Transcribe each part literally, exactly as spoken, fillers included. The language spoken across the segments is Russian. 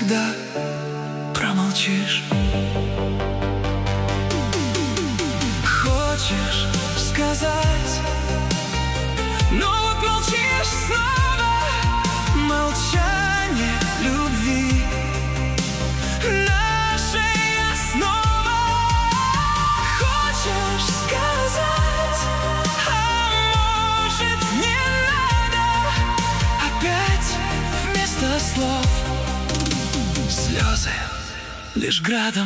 навсегда промолчишь. Хочешь сказать, но вот молчишь снова. Молчание любви нашей основа. Хочешь сказать, а может не надо. Опять вместо слов слезы лишь градом.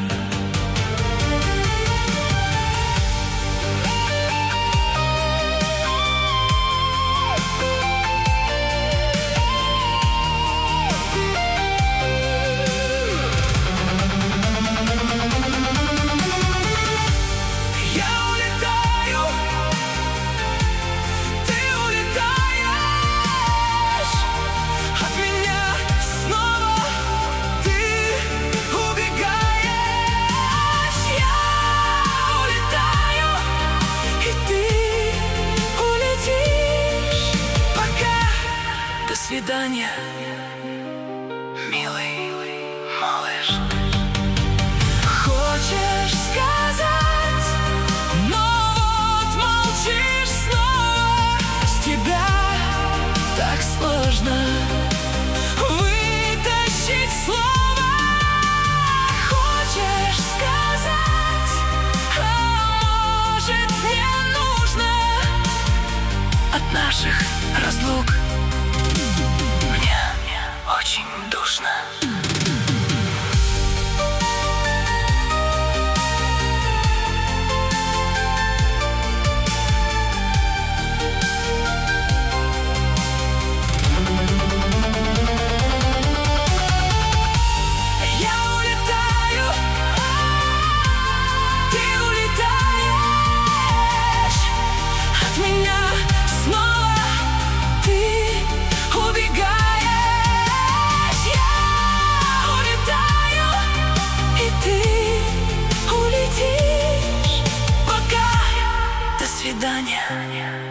До свидания, милый малыш. Хочешь сказать, но вот молчишь снова. С тебя так сложно вытащить слово. Хочешь сказать, а может не нужно. От наших разлук очень душно. Я улетаю, ты улетаешь от меня снова, ты убегаешь. До свидания.